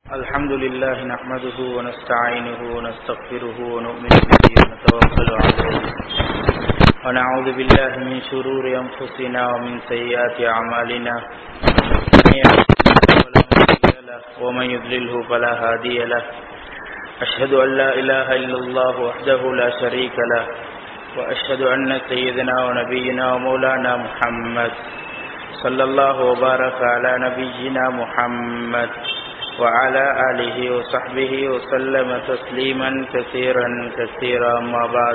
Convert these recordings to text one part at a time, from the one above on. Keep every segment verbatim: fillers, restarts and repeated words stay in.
الحمد لله نحمده ونستعينه ونستغفره ونؤمن به ونتوكل عليه ونعوذ بالله من شرور أنفسنا ومن سيئات أعمالنا من يهده الله فلا مضل له ومن يضلله فلا هادي له أشهد أن لا إله إلا الله وحده لا شريك له وأشهد أن سيدنا ونبينا ومولانا محمد صلى الله وبارك على نبينا محمد وعلى آله وصحبه وسلم تسليما كثيرا كثيرا أما بعد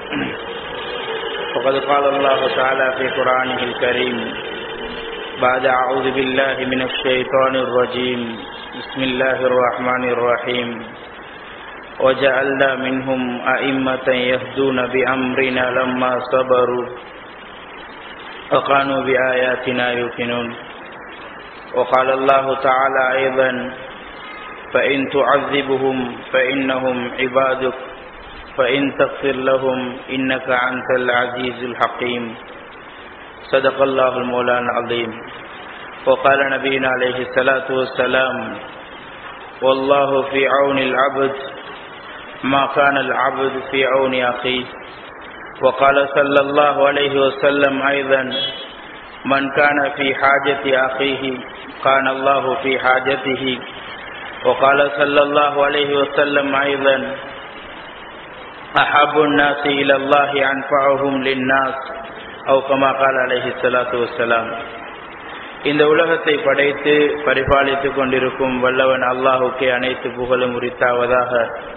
فقد قال الله تعالى في قرآنه الكريم بعد أعوذ بالله من الشيطان الرجيم بسم الله الرحمن الرحيم وجعلنا منهم أئمة يهدون بأمرنا لما صبروا وكانوا بآياتنا يوقنون وقال الله تعالى أيضا فإن تعذبهم فإنهم عبادك فإن تغفر لهم إنك أنت العزيز الحكيم صدق الله المولانا العظيم وقال نبينا عليه الصلاة والسلام والله في عون العبد ما كان العبد في عون أخيه وقال صلى الله عليه وسلم أيضا من كان في حاجة أخيه كان الله في حاجته وقال صلى الله عليه وسلم أيضا أحب الناس إلى الله أنفعهم للناس أو كما قال عليه الصلاة والسلام இந்த உலகத்தை படைத்து பரிபாலித்துக் கொண்டிருக்கும் வல்லவன் அல்லாஹுக்கே அனைத்து புகழும் உரித்தாவதாக.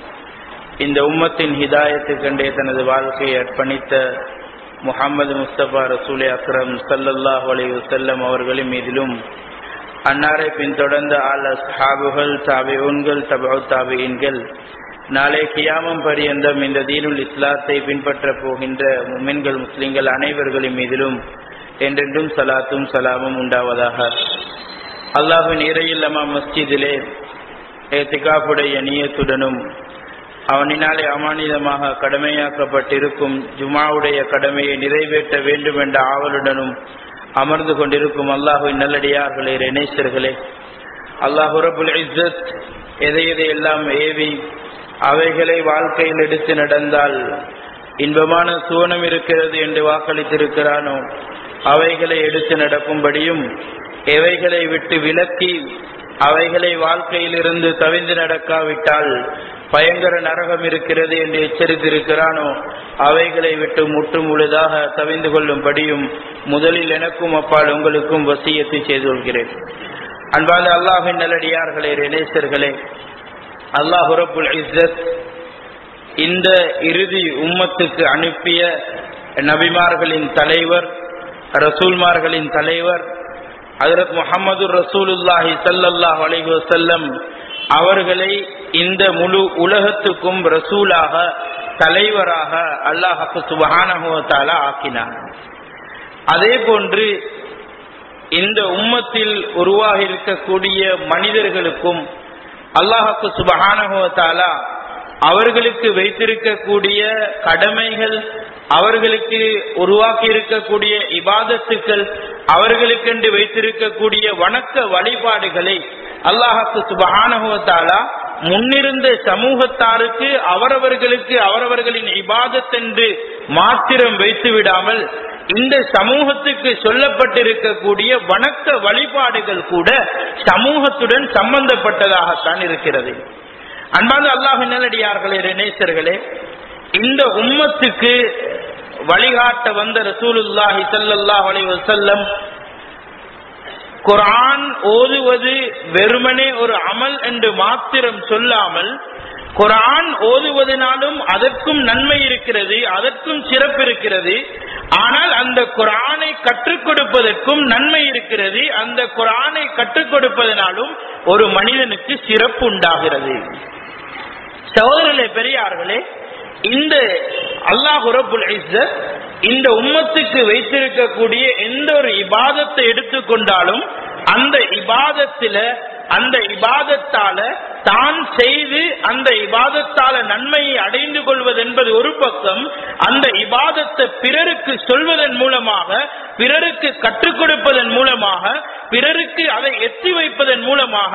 இந்த உம்மத்தின் ஹிதாயத்துக்கண்டே தனது வாழ்க்கையை அர்ப்பணித்த முஹம்மது முஸ்தபா ரசூலே அக்ரம் ஸல்லல்லாஹு அலைஹி வஸல்லம் அவர்களின் மீதிலும் அன்னாரை பின்தொடர்ந்த ஆல் அஸ்ஹாபுகள் தாபிஊன்கள் தபஉ தாபிஈன்கள் நாளை கியாமம் பரியந்தம் இந்த தீனுல் இஸ்லாத்தை பின்பற்ற போகின்ற முஃமின்கள் முஸ்லிம்கள் அனைவர்களின் மீதிலும் என்றென்றும் சலாத்தும் சலாமும் உண்டாவதாக. அல்லாஹ்வின் இறையில்லமா மஸ்ஜிதிலே இத்திகாஃபுடைய நியத்துடனும் அவனினாலே அமானிதமாக கடமையாக்கப்பட்டிருக்கும் ஜுமாவுடைய கடமையை நிறைவேற்ற வேண்டும் என்ற ஆவலுடனும் அமர்ந்து கொண்டிருக்கும் அல்லாஹ்வின் நல்லடியார்களே நேசர்களே, அல்லாஹ் ரப்புல் இஸ்ஸத் எதை எதையெல்லாம் ஏவி அவைகளை வாழ்க்கையில் எடுத்து நடந்தால் இன்பமான சுவனம் இருக்கிறது என்று வாக்களித்திருக்கிறானோ அவைகளை எடுத்து நடக்கும்படியும் எவைகளை விட்டு விலக்கி அவைகளை வாழ்க்கையிலிருந்து தவிர்த்து நடக்காவிட்டால் பயங்கர நரகம் இருக்கிறது என்று எச்சரித்திருக்கிறானோ அவைகளை விட்டு முற்று முழுதாக தவிந்து கொள்ளும்படியும் முதலில் எனக்கும் அப்பால் உங்களுக்கும் வசியத்தை செய்து கொள்கிறேன். அன்பான அல்லாஹ்வின் நல்லடியார்களே நேசர்களே, அல்லாஹ் ரப்புல் இஸ்ஸத் இந்த இறுதி உம்மத்துக்கு அனுப்பிய நபிமார்களின் தலைவர் ரசூல்மார்களின் தலைவர் ஹஜ்ரத் முஹம்மது ரசூலுல்லாஹி ஸல்லல்லாஹு அலைஹி வஸல்லம் அவர்களை இந்த முழு உலகத்துக்கும் ரசூலாக தலைவராக அல்லாஹ் சுப்ஹானஹு வ தஆலா ஆக்கினார். அதே போன்று இந்த உம்மத்தில் உருவாகி இருக்கக்கூடிய மனிதர்களுக்கும் அல்லாஹ் சுப்ஹானஹு வ தஆலா அவர்களுக்கு வைத்திருக்கக்கூடிய கடமைகள், அவர்களுக்கு உருவாக்கி இருக்கக்கூடிய இபாதத்துக்கள், அவர்களுக்கென்று வைத்திருக்கக்கூடிய வணக்க வழிபாடுகளை அல்லாஹ் சுப்ஹானஹு வ தஆலா முன்னிருந்த சமூகத்தாருக்கு அவரவர்களுக்கு அவரவர்களின் இபாதத் என்று மாத்திரம் வைத்து விடாமல் இந்த சமூகத்துக்கு சொல்லப்பட்டிருக்கக்கூடிய வணக்க வழிபாடுகள் கூட சமூகத்துடன் சம்பந்தப்பட்டதாகத்தான் இருக்கிறது. அன்பான அல்லாஹ்வின் நல்லடியார்களே நேசர்களே, இந்த உம்மத்துக்கு வழிகாட்ட வந்த ரசூலுல்லாஹி ஸல்லல்லாஹு அலைஹி வஸல்லம் குர்ஆன் ஓதுவது வெறுமனே ஒரு அமல் என்று மாத்திரம் சொல்லாமல் குர்ஆன் ஓதுவதனாலும் அதற்கும் நன்மை இருக்கிறது, அதற்கும் சிறப்பு இருக்கிறது. ஆனால் அந்த குர்ஆனை கற்றுக் கொடுப்பதற்கும் நன்மை இருக்கிறது, அந்த குர்ஆனை கற்றுக் கொடுப்பதனாலும் ஒரு மனிதனுக்கு சிறப்பு உண்டாகிறது. சகோதரர்களே பெரியார்களே, இந்த அல்லாஹ் ரப்புல் இஸ்ஸத் இந்த உம்மத்துக்கு வைத்திருக்கக்கூடிய எந்த ஒரு இபாதத்தை எடுத்துக்கொண்டாலும் அந்த இபாதத்தில அந்த இபாதத்தால தான் செய்து அந்த இபாதத்தால நன்மையை அடைந்து கொள்வது என்பது ஒரு பக்கம், அந்த இபாதத்தை பிறருக்கு சொல்வதன் மூலமாக, பிறருக்கு கற்றுக் கொடுப்பதன் மூலமாக, பிறருக்கு அதை எத்தி வைப்பதன் மூலமாக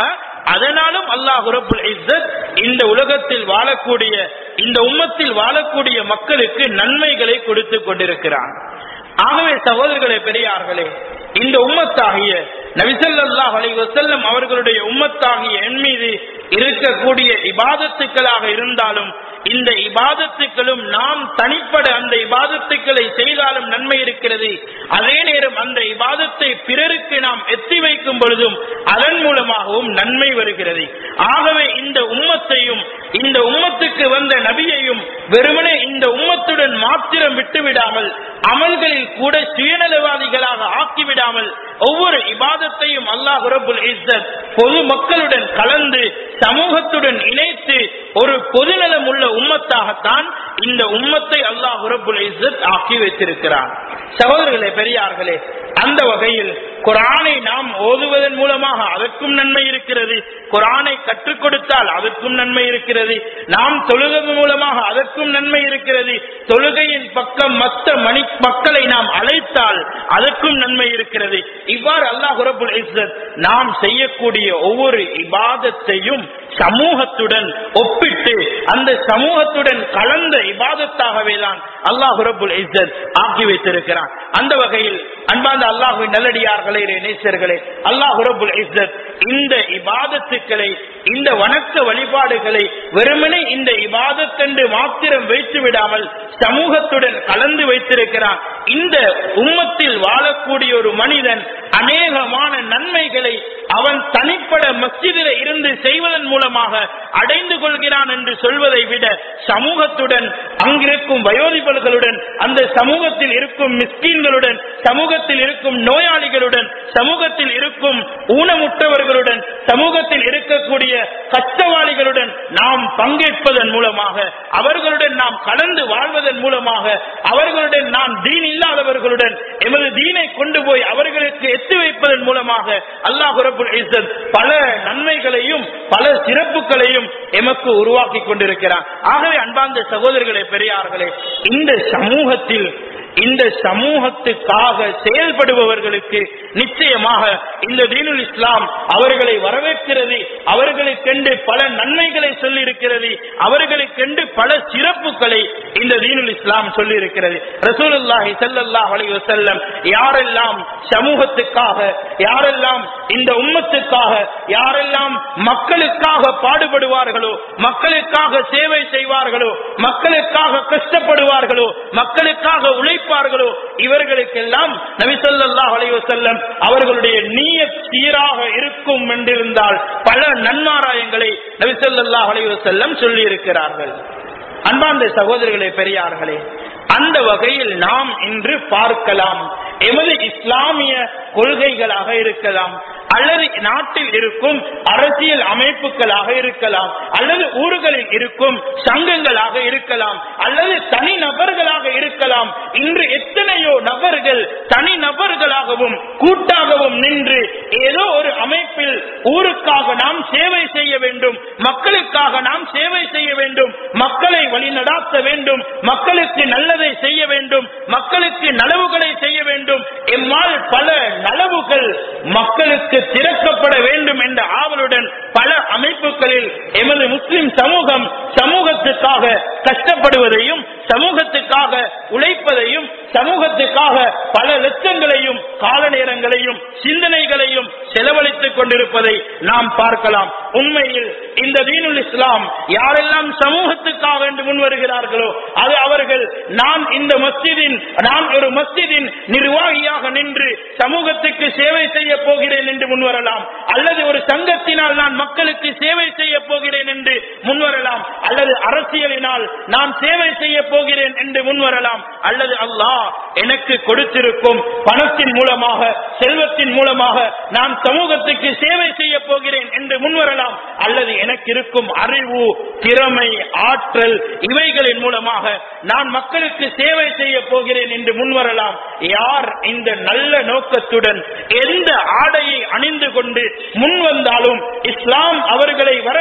அதனாலும் அல்லாஹ் ரப்புல் இஸ்ஸத் இந்த உலகத்தில் வாழக்கூடிய இந்த உம்மத்தில் வாழக்கூடிய மக்களுக்கு நன்மைகளை கொடுத்து கொண்டிருக்கிறான். ஆகவே சகோதரர்களே, பெரியார்களே, இந்த உம்மத்தாகிய நபி ஸல்லல்லாஹு அலைஹி வஸல்லம் அவர்களுடைய உம்மத்தாகிய என் மீது இருக்கக்கூடிய இபாதத்துக்களாக இருந்தாலும் இந்த இபாதத்துக்களும் நாம் தனிப்பட அந்த இபாதத்துக்களை செய்தாலும் நன்மை இருக்கிறது. அதே நேரம் அந்த இபாதத்தை பிறருக்கு நாம் எத்தி வைக்கும் பொழுதும் அதன் மூலமாகவும் நன்மை வருகிறது. ஆகவே இந்த உம்மத்தையும் இந்த உம்மத்துக்கு வந்த நபியையும் வெறுமனே இந்த உம்மத்துடன் மாத்திரம் விட்டுவிடாமல் அமல்களில் கூட சுயநலவாதிகளாக ஆக்கிவிடாமல் ஒவ்வொரு இபாதத்தையும் அல்லாஹ் ரப்புல் இஸ்ஸத் பொது மக்களுடன் கலந்து சமூகத்துடன் இணைத்து ஒரு பொதுநலம் உள்ள உம்மத்தாகத்தான் இந்த உம்மத்தை அல்லாஹ் ரப்புல் இஸ்ஸத் ஆக்கி வைத்திருக்கிறான். சகோதரர்களே, பெரியார்களே, அந்த வகையில் குர்ஆனை நாம் ஓதுவதன் மூலமாக அதற்கும் நன்மை இருக்கிறது. குர்ஆனை கற்றுக் கொடுத்தால் அதற்கும் நன்மை இருக்கிறது. நாம் தொழுகை மூலமாக அதற்கும் நன்மை இருக்கிறது. தொழுகையின் பக்கம் மற்ற மணி மக்களை நாம் அழைத்தால் அதற்கும் நன்மை இருக்கிறது. இவ்வாறு அல்லாஹ் ரப்புல் இஸ்ஸத் நாம் செய்யக்கூடிய ஒவ்வொரு இபாதத்தையும் சமூகத்துடன் ஒப்பிட்டு அந்த சமூகத்துடன் கலந்த இபாதத்தாகவே தான் அல்லாஹ் ரப்புல் இஸ்ஸத் ஆக்கி வைத்திருக்கிறான். அந்த வகையில் அன்பார்ந்த அல்லாஹ்வின் நல்லடியார்களே, நேசர்களே, அல்லாஹ் ரப்புல் இஸ்ஸத் இந்த இபாதத்துக்களை இந்த வணக்க வழிபாடுகளை வெறுமனே இந்த இபாதத் என்று மாத்திரம் வைத்து விடாமல் சமூகத்துடன் கலந்து வைத்திருக்கிறான். இந்த உம்மத்தில் வாழக்கூடிய ஒரு மனிதன் அநேகமான நன்மைகளை அவன் தனிப்பட மஸ்ஜிதில் இருந்து செய்வதன் மூலமாக அடைந்து கொள்கிறான் என்று சொல்வதை விட சமூகத்துடன் அங்கிருக்கும் வயோதிபர்களுடன் அந்த சமூகத்தில் இருக்கும் மிஸ்கீன்களுடன் சமூகத்தில் இருக்கும் நோயாளிகளுடன் சமூகத்தில் இருக்கும் ஊனமுற்றவர்களுடன் சமூகத்தில் இருக்கக்கூடிய கஷ்டவாளிகளுடன் நாம் பங்கேற்பதன் மூலமாக அவர்களுடன் நாம் கலந்து வாழ்வதன் மூலமாக அவர்களுடன் நாம் தீன் இல்லாதவர்களுடன் எமது தீனை கொண்டு போய் அவர்களுக்கு எத்தி வைப்பதன் மூலமாக அல்லாஹ் ரப்புல் இஸ்ஸத் பல நன்மைகளையும் பல சிறப்புகளையும் எமக்கு உருவாக்கி கொண்டிருக்கிறான். ஆகவே அன்பார்ந்த சகோதரர்களே, பெரியார்களே, இந்த சமூகத்தில் இந்த சமூகத்துக்காக செயல்படுபவர்களுக்கு நிச்சயமாக இந்த தீனுல் இஸ்லாம் அவர்களை வரவேற்கிறது. அவர்களுக்கென்று பல நன்மைகளை சொல்லி இருக்கிறது. அவர்களுக்கென்று பல சிறப்புகளை இந்த தீனுல் இஸ்லாம் சொல்லி இருக்கிறது. ரசூலுல்லாஹி ஸல்லல்லாஹு அலைஹி வஸல்லம் யாரெல்லாம் சமூகத்துக்காக, யாரெல்லாம் இந்த உம்மத்துக்காக, யாரெல்லாம் மக்களுக்காக பாடுபடுவார்களோ, மக்களுக்காக சேவை செய்வார்களோ, மக்களுக்காக கஷ்டப்படுவார்களோ, மக்களுக்காக உழைப்பார்களோ, இவர்களுக்கெல்லாம் நபி ஸல்லல்லாஹு அலைஹி வஸல்லம் அவர்களுடைய நியத் சீராக இருக்கும் என்றிருந்தால் பல நன்மாராயங்களை நபி ஸல்லல்லாஹு அலைஹி வஸல்லம் சொல்லி இருக்கிறார்கள். அன்பார்ந்த சகோதரர்களே, பெரியார்களே, அந்த வகையில் நாம் இன்று பார்க்கலாம், எமது இஸ்லாமிய கொள்கைகளாக இருக்கலாம், அல்லது நாட்டில் இருக்கும் அரசியல் அமைப்புகளாக இருக்கலாம், அல்லது ஊர்களில் இருக்கும் சங்கங்களாக இருக்கலாம், அல்லது தனி நபர்களாக இருக்கலாம். இன்று எத்தனையோ நபர்கள் தனி நபர்களாகவும் கூட்டாகவும் நின்று ஏதோ ஒரு அமைப்பில் ஊருக்காக நாம் சேவை செய்ய வேண்டும், மக்களுக்காக நாம் சேவை செய்ய வேண்டும், மக்களை வழிநடாத்த வேண்டும், மக்களுக்கு நல்லதை செய்ய வேண்டும், மக்களுக்கு நலவுகளை செய்ய வேண்டும், எம்மால் பல நலவுகள் மக்களுக்கு திறக்கப்பட வேண்டும் என்ற ஆவலுடன் பல அமைப்புகளில் எமது முஸ்லிம் சமூகம் சமூகத்துக்காக கஷ்டப்படுவதையும் சமூகத்துக்காக உழைப்பதையும் சமூகத்துக்காக பல லட்சங்களையும் கால நேரங்களையும் சிந்தனைகளையும் செலவழித்துக் கொண்டிருப்பதை நாம் பார்க்கலாம். உண்மையில் இந்த தீனுல் இஸ்லாம் யாரெல்லாம் சமூகத்துக்காக என்று முன் வருகிறார்களோ அது அவர்கள் நான் இந்த மஸ்ஜிதின் நான் ஒரு மஸ்ஜிதின் நிர்வாகியாக நின்று சமூகத்துக்கு சேவை செய்ய போகிறேன் என்று முன்வரலாம், அல்லது ஒரு சங்கத்தினால் நான் மக்களுக்கு சேவை செய்ய போகிறேன் என்று முன்வரலாம், அல்லது அரசியலினால் நான் சேவை செய்ய போகிறேன் என்று முன்வரலாம், அல்லது அல்லாஹ் எனக்கு கொடுத்திருக்கும் பணத்தின் மூலமாக செல்வத்தின் மூலமாக நான் சமூகத்துக்கு சேவை செய்ய போகிறேன் என்று முன்வரலாம், அல்லது எனக்கு இருக்கும் அறிவு திறமை ஆற்றல் இவைகளின் மூலமாக நான் மக்களுக்கு சேவை செய்ய போகிறேன் என்று முன்வரலாம். யார் இந்த நல்ல நோக்கத்துடன் எந்த ஆடையை அணிந்து கொண்டு முன் வந்தாலும் இஸ்லாம் அவர்களை வரவேற்கிறது.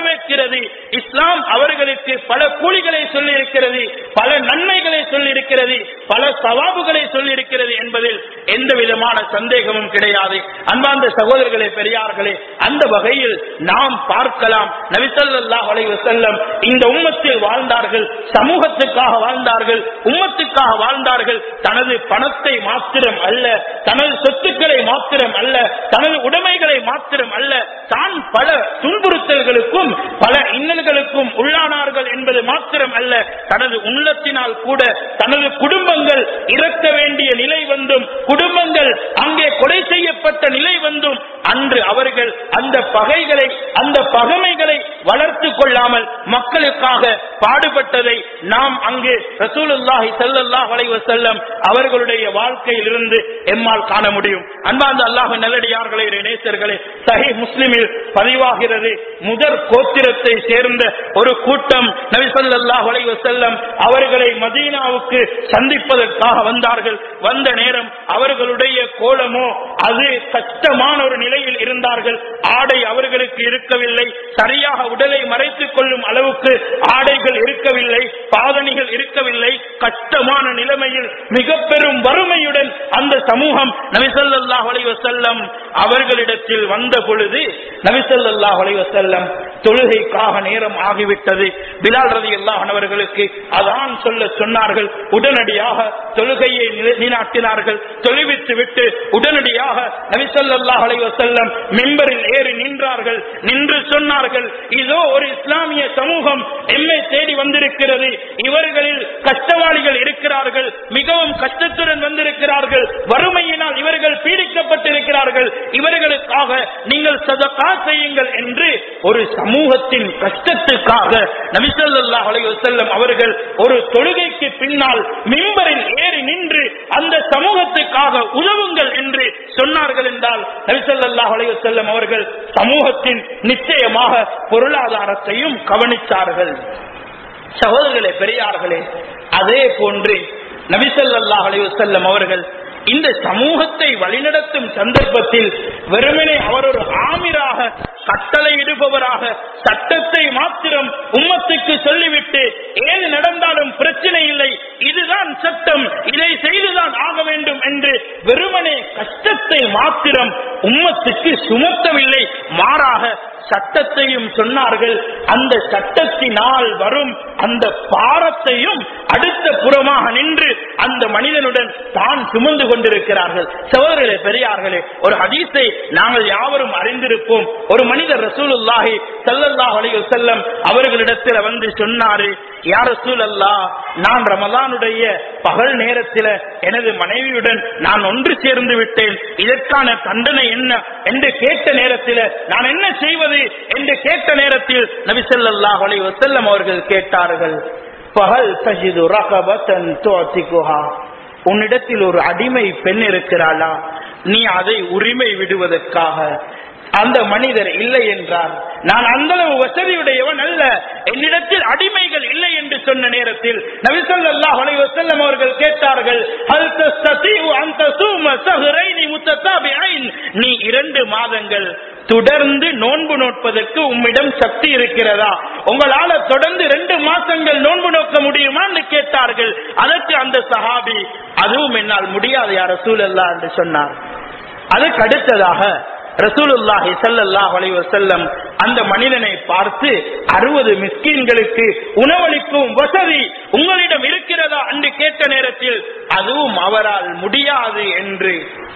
பாடுபட்டது. இஸ்லாம் அவர்களுக்கு பல கூலிகளை சொல்லி இருக்கிறது, பல நன்மைகளை சொல்லி இருக்கிறது, பல சவாபுகளை சொல்லி இருக்கிறது என்பதில் எந்த விதமான சந்தேகமும் கிடையாது. அன்பார்ந்த சகோதரர்களே, பெரியார்களே, அந்த வகையில் நாம் பார்க்கலாம், நபி ஸல்லல்லாஹு அலைஹி வஸல்லம் இந்த உம்மத்தில் வாழ்ந்தார்கள், சமூகத்துக்காக வாழ்ந்தார்கள், உம்மத்துக்காக வாழ்ந்தார்கள். தனது பணத்தை மாத்திரம் அல்ல, தனது சொத்துக்களை மாத்திரம் அல்ல, தனது உடைமைகளை மாத்திரம் அல்ல, தான் பல துன்புறுத்தல்களுக்கும் பல இன்னல்களுக்கும் உள்ளானார்கள் என்பது மாத்திரம் அல்ல, தனது உள்ளத்தினால் கூட தனது குடும்பங்கள் இறக்க வேண்டிய நிலை வந்தும், குடும்பங்கள் அங்கே கொலை செய்யப்பட்ட நிலை வந்தும், அன்று அவர்கள் அந்த பகைகளை, அந்த பகைமைகளை வளர்த்துக் கொள்ளாமல் மக்களுக்காக பாடுபட்டதை நாம் அங்கு ரசூலுல்லாஹி ஸல்லல்லாஹு அலைஹி வஸல்லம் அவர்களுடைய வாழ்க்கையில் இருந்து எம்மால் காண முடியும். அன்பார்ந்த அல்லாஹ்வின் நல்லடியார்களே, நேசர்களே, சஹீஹ் முஸ்லிமில் பதிவாகிறது, முதற் கோத்திரத்தை சேர்ந்த ஒரு கூட்டம் நபி ஸல்லல்லாஹு அலைஹி வஸல்லம் அவர்களை மதீனாவுக்கு சந்திப்பதற்காக வந்தார்கள். வந்த நேரம் அவர்களுடைய கோலமோ அது கஷ்டமான ஒரு நிலையில் இருந்தார்கள். ஆடை அவர்களுக்கு இருக்கவில்லை, சரியாக உடலை மறைத்துக் கொள்ளும் அளவுக்கு ஆடைகள் இருக்கவில்லை, பாதணிகள் இருக்கவில்லை. கஷ்டமான நிலைமையில் மிக பெரும் வறுமையுடன் அந்த சமூகம் நபி ஸல்லல்லாஹு அலைஹி வஸல்லம் அவர்களிடத்தில் வந்த பொழுது, நபி ஸல்லல்லாஹு அலைஹி வஸல்லம் தொழுகைக்காக நேரம் ஆகிவிட்டது. பிலால் ரலியல்லாஹு அன்ஹு அவர்களுக்கு அதான் சொல்ல சொன்னார்கள். உடனடியாக தொழுகையை நிலைநாட்டினார்கள். தொழுவித்து விட்டு உடனடியாக நபி ஸல்லல்லாஹு அலைஹி வஸல்லம் மிம்பரில் ஏறி நின்றார்கள். நின்று சொன்னார்கள், இதோ ஒரு இஸ்லாமிய சமூகம் எம்மை தேடி வந்திருக்கிறது. இவர்களில் கஷ்டவாளிகள் இருக்கிறார்கள், மிகவும் கஷ்டத்துடன் வந்திருக்கிறார்கள், வறுமையினால் இவர்கள் பீடிக்கப்பட்டிருக்கிறார்கள். இவர்களுக்காக நீங்கள் சதகா செய்யுங்கள் என்று ஒரு சமூகத்தின் கஷ்டத்துக்காக நபி ஸல்லல்லாஹு அலைஹி வஸல்லம் அவர்கள் ஒரு தொழுகைக்கு பின்னால் மிம்பரில் ஏறி நின்று அந்த சமூகத்துக்காக உதவுங்கள் என்று சொன்னார்கள் என்றால், நபி ஸல்லல்லாஹு அலைஹி வஸல்லம் அவர்கள் சமூகத்தின் நிச்சயமாக பொருளாதாரத்தையும் கவனித்தார்கள். சகோதரர்களே, பெரியார்களே, அதே போன்று நபி ஸல்லல்லாஹு அலைஹி வஸல்லம் அவர்கள் இந்த சமூகத்தை வழிநடத்தும் சந்தர்ப்பத்தில் வெறுமனே அவர் ஒரு ஆமிராக, கட்டளையிடுபவராக, சட்டத்தை மாத்திரம் உம்மத்துக்கு சொல்லிவிட்டு ஏது நடந்தாலும் பிரச்சனை இல்லை, இதுதான் சட்டம், இதை செய்துதான் ஆக வேண்டும் என்று வெறுமனே கஷ்டத்தை மாத்திரம் உம்மத்துக்கு சுமத்தவில்லை. மாறாக சட்டத்தையும் சொன்னார்கள். அந்த சட்டத்தினால் வரும் அந்த பாரத்தையும் அடுத்த புறமாக நின்று அந்த மனிதனுடன் தான் சுமந்து கொண்டிருக்கிறார்கள். சகோதரர்களே, பெரியார்களே, ஒரு ஹதீஸை நாங்கள் யாவரும் அறிந்திருப்போம். ஒரு மனிதர் ரசூலுல்லாஹி ஸல்லல்லாஹு அலைஹி வஸல்லம் அவர்களிடத்தில் வந்து சொன்னாரு, யா ரசூலல்லாஹ், நான் ரமலானுடைய பகல் நேரத்தில் எனது மனைவியுடன் நான் ஒன்று சேர்ந்து விட்டேன், இதற்கான தண்டனை என்ன என்று கேட்ட நேரத்தில் நான் என்ன செய்வது என்று கேட்ட நேரத்தில் நபி ஸல்லல்லாஹு அலைஹி வஸல்லம் அவர்கள் கேட்டார்கள், பஹல் தஜிது ரகபத்தன் துஅதிகுஹா, உன்னிடத்தில் ஒரு அடிமை பெண் இருக்கிறாளா, நீ அதை உரிமை விடுவதற்காக? அந்த மனிதர் இல்லை என்றார். நான் அந்த அளவு வசதியுடையவன் அல்ல, என்னிடத்தில் அடிமைகள் இல்லை என்று சொன்ன நேரத்தில் நபி ஸல்லல்லாஹு அலைஹி வஸல்லம் அவர்கள் கேட்டார்கள், ஹல் தஸ்ததீஉ அன் தஸூம ஸஹ்ரைனி முத்ததாபிஐன், நீ இரண்டு மாதங்கள் தொடர்ந்து நோன்பு நோட்பதற்கு உம்மிடம் சக்தி இருக்கிறதா? உங்களால தொடர்ந்து ரெண்டு மாசங்கள் நோன்பு நோக்க முடியுமா என்று கேட்டார்கள். அதற்கு அந்த சஹாபி, அதுவும் என்னால் முடியாது யா ரசூலல்லாஹ் என்று சொன்னார். அதுக்கு அடுத்ததாக ரசூலுல்லாஹி ஸல்லல்லாஹு அலைஹி வஸல்லம் அந்த மனிதனை பார்த்து, அறுபது மிஸ்கீன்களுக்கு உணவளிக்கும் வசதி உங்களிடம் இருக்கிறதா என்று கேட்ட நேரத்தில் அதுவும் அவரால் முடியாது என்று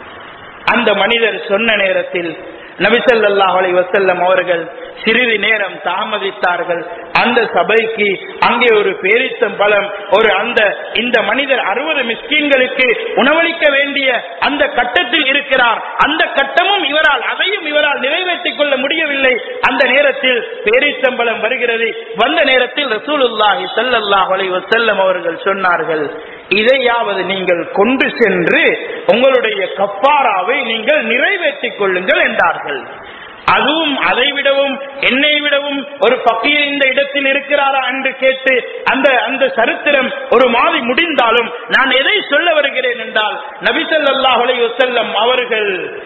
அந்த மனிதர் சொன்ன நேரத்தில் நபி ஸல்லல்லாஹு அலைஹி வஸல்லம் அவர்கள் சிறிது நேரம் தாமதித்தார்கள். அந்த சபைக்கு அங்கே ஒரு பேரித்தம் பழம், ஒரு அந்த இந்த மனிதர் அறுபது மிஸ்கீன்களுக்கு உணவளிக்க வேண்டிய அந்த கட்டத்தில் இருக்கிறார். அந்த கட்டமும் இவரால், அதையும் இவரால் நிறைவேற்றிக் கொள்ள முடியவில்லை. அந்த நேரத்தில் பேரித்தம்பலம் வருகிறது. வந்த நேரத்தில் ரசூலுல்லாஹி ஸல்லல்லாஹு அலைஹி வஸல்லம் அவர்கள் சொன்னார்கள், இதையாவது நீங்கள் கொண்டு சென்று உங்களுடைய கஃபாராவை நீங்கள் நிறைவேற்றிக் கொள்ளுங்கள் என்றார்கள். அதுவும் அதை விடவும் என்னை விடவும் ஒரு பக்கீர் இந்த இடத்தில் இருக்கிறாரா என்று கேட்டு அந்த அந்த சரித்திரம் ஒரு மாதிரி முடிந்தாலும் நான் எதை சொல்ல வருகிறேன் என்றால், நபி ஸல்லல்லாஹு அலைஹி வஸல்லம் அவர்கள்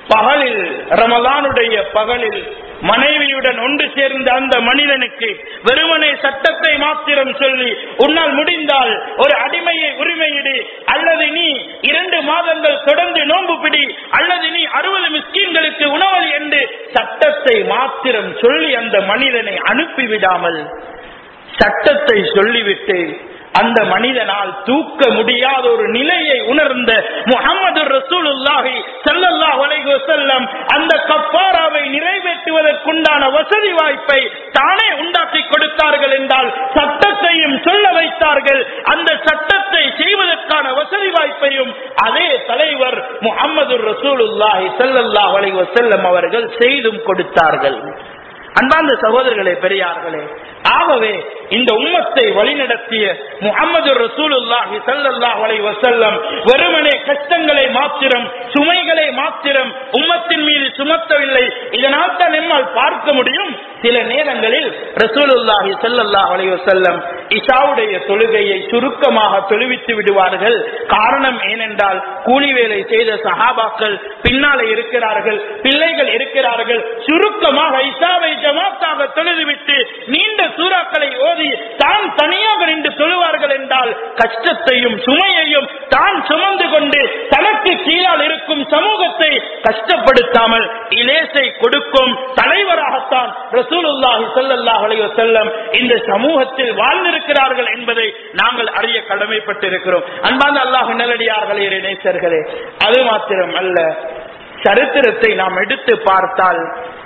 பகலில், ரமலானுடைய பகலில் மனைவியுடன் ஒன்று சேர்ந்த அந்த மனிதனுக்கு வெறுமனே சட்டத்தை மாத்திரம் சொல்லி, உன்னால் முடிந்தால் ஒரு அடிமையை உரிமையிடு, அல்லது நீ இரண்டு மாதங்கள் தொடர்ந்து நோன்பு பிடி, அல்லது நீ அறுபது மிஸ்கீன்களுக்கு உணவளி என்று சட்டத்தை மாத்திரம் சொல்லி அந்த மனிதனை அனுப்பிவிடாமல், சட்டத்தை சொல்லிவிட்டு அந்த மனிதனால் தூக்க முடியாத ஒரு நிலையை உணர்ந்த முஹம்மது ரசூலுல்லாஹி ஸல்லல்லாஹு அலைஹி வஸல்லம் அந்த கஃபாராவை நிறைவேற்றுவதற்குண்டான வசதி வாய்ப்பை தானே உண்டாக்கி கொடுத்தார்கள் என்றால் சட்டத்தையும் சொல்ல வைத்தார்கள். அந்த சட்டத்தை செய்வதற்கான வசதி வாய்ப்பையும் அதே தலைவர் முஹம்மது ரசூலுல்லாஹி ஸல்லல்லாஹு அலைஹி வஸல்லம் அவர்கள் செய்தும் கொடுத்தார்கள். அன்பார்ந்த சகோதரர்களே, பெரியார்களே, ஆகவே இந்த உம்மத்தை வழிநடத்திய முஹம்மது ரசூலுல்லாஹி ஸல்லல்லாஹு அலைஹி வஸல்லம் வெறுமனே கஷ்டங்களை மாத்திரம், சுமைகளை மாத்திரம் உம்மத்தின் மீது சுமத்தவில்லை. இதனால் தான் நம்மால் பார்க்க முடியும், சில நேரங்களில் ரசூலுல்லாஹி ஸல்லல்லாஹு அலைஹி வஸல்லம் இஷாவுடைய தொழுகையை சுருக்கமாக தொழுவித்து விடுவார்கள். காரணம் ஏனென்றால் கூலி வேலை செய்த சஹாபாக்கள் பின்னாலே இருக்கிறார்கள், பிள்ளைகள் இருக்கிறார்கள். சுருக்கமாக இஷாவை ஜமாத்தாக தொழுதுவிட்டு நீண்ட சூறாக்களை ஓதி தான் தனியாக நின்று தொழுவார்கள் என்றால் கஷ்டத்தையும் சுமையையும் தான் சுமந்து கொண்டு தனக்கு கீழால் இருக்கும் சமூகத்தை கஷ்டப்படுத்தாமல் இலேசை கொடுக்கும் தலைவராகத்தான் ரசூலுல்லாஹி ஸல்லல்லாஹு அலைஹி வஸல்லம் இந்த சமூகத்தில் வாழ்ந்திருக்கிறார்கள் என்பதை நாங்கள் அறிய கடமைப்பட்டிருக்கிறோம். அன்பார்ந்த அல்லாஹ்வின் நல்லடியார்களே, நேசர்களே, அது மாத்திரம் அல்ல, சரித்திரத்தை நாம் எடுத்து பார்த்தால்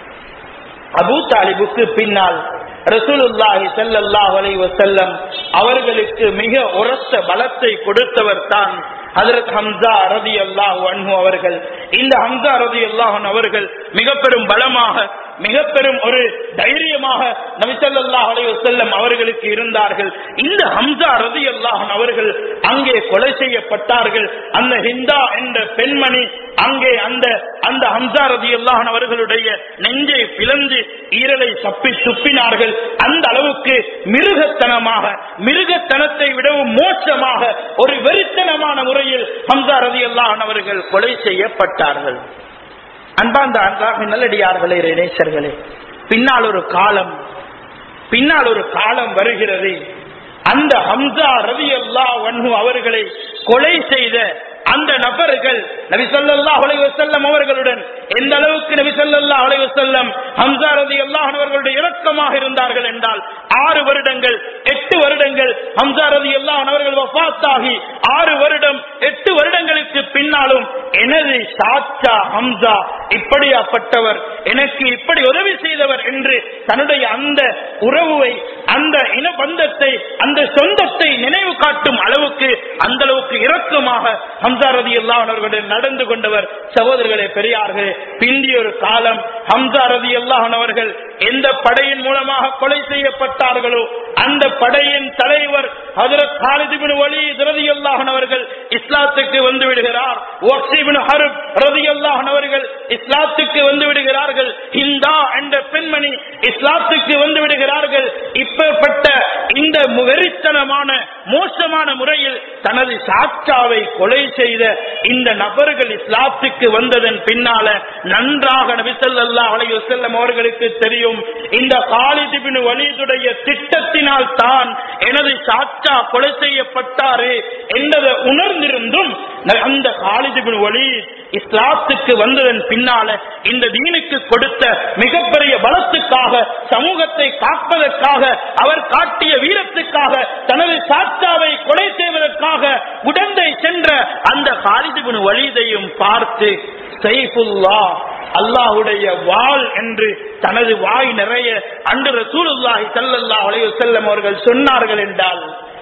அபூ தாலிபுக்கு பின்னால் ரசூலுல்லாஹி ஸல்லல்லாஹு அலைஹி வஸல்லம் அவர்களுக்கு மிக உரத்த பலத்தை கொடுத்தவர் தான் ஹஜ்ரத் ஹம்ஸா ரலியல்லாஹு அன்ஹு அவர்கள். இந்த ஹம்ஸா ரலியல்லாஹு அன்ஹு அவர்கள் மிக பெரும் பலமாக, மிக பெரும் ஒரு தைரியமாக நபி ஸல்லல்லாஹு அலைஹி வஸல்லம் அவர்களுக்கு இருந்தார்கள். இந்த ஹம்ஸா ரலியல்லாஹு அன்ஹு அவர்கள் அங்கே கொலை செய்யப்பட்டார்கள். அந்த ஹிந்தா என்ற பெண்மணி அங்கே அந்த அந்த ஹம்ஸா ரலியல்லாஹு அன்ஹு அவர்களுடைய நெஞ்சை பிளந்து ஈரலை சப்பி துப்பினார்கள். அந்த அளவுக்கு மிருகத்தனமாக, மிருகத்தனத்தை விடவும் மோசமாக ஒரு வெறித்தனமான முறையில் ஹம்ஸா ரலியல்லாஹு அன்ஹு அவர்கள் கொலை செய்யப்பட்டார்கள். அன்பார்ந்த அல்லாஹ்வின் நல்லடியார்களே, நேசர்களே, பின்னால் ஒரு காலம் பின்னால் ஒரு காலம் வருகிறது. அந்த ஹம்ஸா ரலியல்லாஹு அன்ஹு அவர்களை கொலை செய்த அந்த நபர்கள் நபி ஸல்லல்லாஹு அலைஹி வஸல்லம் அவர்களுடன் எந்த அளவுக்கு நபி ஸல்லல்லாஹு அலைஹி வஸல்லம் ஹம்ஸா ரலியல்லாஹு அன்ஹு அவர்களுடைய இரக்கமாக இருந்தார்கள் என்றால், ஆறு வருடங்கள் எட்டு வருடங்கள் ஹம்ஸா ரலியல்லாஹு அன்ஹு அவர்கள் வஃபாத்தாகி ஆறு வருடம் எட்டு வருடங்களுக்கு பின்னாலும் எனது சாச்சா ஹம்ஸா இப்படியாப்பட்டவர், எனக்கு இப்படி உதவி செய்தவர் என்று தன்னுடைய அந்த உறவை, அந்த இன பந்தத்தை, அந்த சொந்தத்தை நினைவு காட்டும் அளவுக்கு அந்த அளவுக்கு இரக்கமாக ஹம்ஸா ரலியல்லாஹு அன்ஹு அவர்களுடன் நடந்து கொண்டவர். சகோதரர்களே, பெரியார்களே, பிந்திய ஒரு காலம் ஹம்ஸா ரலியல்லாஹு அன்ஹு அவர்கள் எந்த படையின் மூலமாக கொலை செய்யப்பட்டார்களோ அந்த படையின் தலைவர் ஹஜ்ரத் காலித் இப்னு வலீத் ரலியல்லாஹு அன்ஹு அவர்கள் இஸ்லாத்துக்கு வந்து விடுகிறார். வக்ஷ் இப்னு ஹர்ப் ரலியல்லாஹு அன்ஹு அவர்கள் இஸ்லாத்துக்கு வந்து விடுகிறார்கள். ஹிந்தா என்ற பெண்மணி இஸ்லாத்துக்கு வந்து விடுகிறார்கள். இப்பேற்பட்ட இந்த வெறித்தனமான மோசமான முறையில் தனது சாச்சாவை கொலை செய்த இந்த நபர்கள் இஸ்லாத்துக்கு வந்ததன் பின்னால நன்றாக நபி ஸல்லல்லாஹு அலைஹி வஸல்லம் அவர்களுக்கு தெரியும், இந்த காலித் இப்னு வலீதுடைய திட்டத்தினால் தான் எனது சாச்சா கொலை செய்யப்பட்டாரு என்பதை உணர்ந்திருந்தும் அந்த காலித் இப்னு வலீத் இஸ்லாத்துக்கு வந்ததன் பின்னால இந்த தீனுக்கு கொடுத்த மிகப்பெரிய பலத்துக்காக, சமூகத்தை காப்பதற்காக, அவர் காட்டிய வீரத்துக்காக, தனது சாச்சாவை கொலை செய்வதற்காக உடந்தை சென்ற அந்த காலித் இப்னு வலீதையும் பார்த்து சைஃபுல்லாஹ், அல்லாஹ்வுடைய வாள் என்று தனது வாய் நிறைய அன்று ரசூலுல்லாஹி ஸல்லல்லாஹு அலைஹி வஸல்லம் அவர்கள் சொன்னார்கள் என்றால்,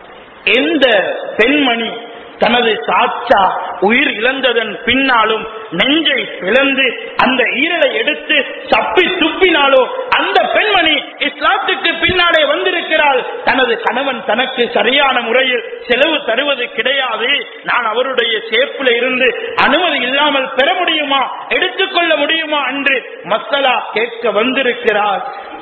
எந்த பெண்மணி தனது சாச்சா உயிர் இழந்ததன் பின்னாலும் நெஞ்சை பிளந்து அந்த ஈரலை எடுத்து சப்பி துப்பினாலோ அந்த பெண்மணி இஸ்லாத்துக்கு பின்னாலே வந்திருக்கிறாள். தனது கணவன் தனக்கு சரியான முறையில் செலவு தருவது கிடையாது, நான் அவருடைய சேப்பில் இருந்து அனுமதி இல்லாமல் பெற முடியுமா, எடுத்துக்கொள்ள முடியுமா என்று மசலா கேட்க வந்திருக்கிறார்.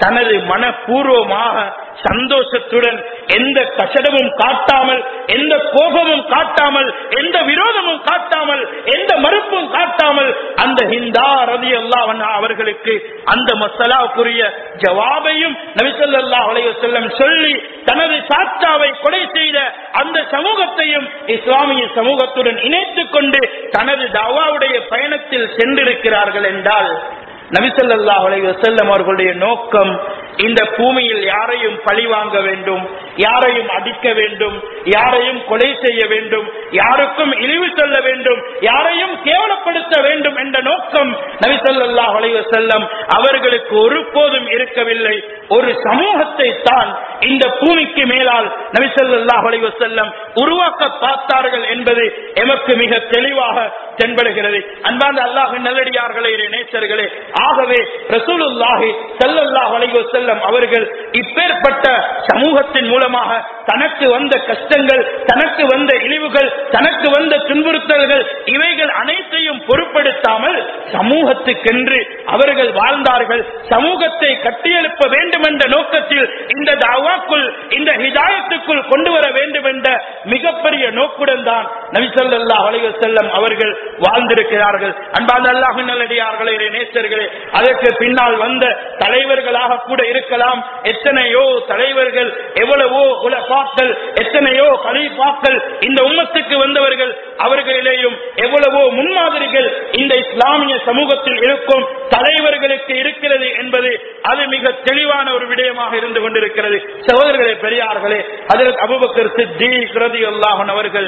தனது மனப்பூர்வமாக சந்தோஷத்துடன் எந்த கசடமும் காட்டாமல், எந்த கோபமும் காட்டாமல், எந்த விரோதமும் காட்டாமல், எந்த மறுப்பும் காட்டாமல் அந்த ஹிந்தா ரலியல்லாஹு அன்ஹா அவர்களுக்கு அந்த மஸ்அலாவுக்குரிய ஜவாபையும் நபி ஸல்லல்லாஹு அலைஹி வஸல்லம் சொல்லி தனது சாச்சாவை கொலை செய்த அந்த சமூகத்தையும் இஸ்லாமிய சமூகத்துடன் இணைத்துக் கொண்டு தனது தஅவாவுடைய பயணத்தில் சென்றிருக்கிறார்கள் என்றால் நபி ஸல்லல்லாஹு அலைஹி வஸல்லம் அவர்களுடைய நோக்கம் இந்த பூமியில் யாரையும் பழி வாங்க வேண்டும், யாரையும் அடிக்க வேண்டும், யாரையும் கொலை செய்ய வேண்டும், யாருக்கும் இழிவு சொல்ல வேண்டும், யாரையும் கேவலப்படுத்த வேண்டும் என்ற நோக்கம் நபி ஸல்லல்லாஹு அலைஹி வஸல்லம் அவர்களுக்கு ஒருபோதும் இருக்கவில்லை. ஒரு சமூகத்தை தான் இந்த பூமிக்கு மேலால் நபி ஸல்லல்லாஹு அலைஹி வஸல்லம் உருவாக்க பார்த்தார்கள் என்பது எமக்கு மிக தெளிவாக தென்படுகிறது. அன்பார்ந்த அல்லாஹ்வின் நல்லடியார்களே, நேசர்களே, ஆகவே ரசூலுல்லாஹி ஸல்லல்லாஹு அலைஹி வஸல்லம் அவர்கள் இப்பேற்பட்ட சமூகத்தின் மூலமாக தனக்கு வந்த கஷ்டங்கள், தனக்கு வந்த இழிவுகள், தனக்கு வந்த துன்புறுத்தல்கள் இவைகள் அனைத்தையும் பொருட்படுத்தாமல் சமூகத்துக்கென்று அவர்கள் வாழ்ந்தார்கள். சமூகத்தை கட்டியெழுப்ப வேண்டும் என்ற நோக்கத்தில் இந்த தஅவாக்குள், இந்த ஹிதாயத்துக்குள் கொண்டு வர வேண்டும் என்ற மிகப்பெரிய நோக்குடன் தான் நபி ஸல்லல்லாஹு அலைஹி வஸல்லம் அவர்கள் வாழ்ந்திருக்கிறார்கள். அன்பார்ந்த அல்லாஹ்வின் நல்லடியார்களே, நேசர்களே, அதற்கு பின்னால் வந்த தலைவர்களாக கூட இருக்கலாம். எத்தனையோ தலைவர்கள், எவ்வளவோ உலஃபாக்கள், எத்தனையோ கலீஃபாக்கள் இந்த உம்மத்துக்கு வந்தவர்கள், அவர்களிலேயும் எவ்வளவோ முன்மாதிரிகள் இந்த இஸ்லாமிய சமூகத்தில் இருக்கும் தலைவர்களுக்கு இருக்கிறது என்பது அது மிக தெளிவான ஒரு விடயமாக இருந்து கொண்டிருக்கிறது. சகோதரர்களே, பெரியார்களே, ஹஜ்ரத் அபூபக்கர் சித்தீக் ரலியல்லாஹு அன்ஹு அவர்கள்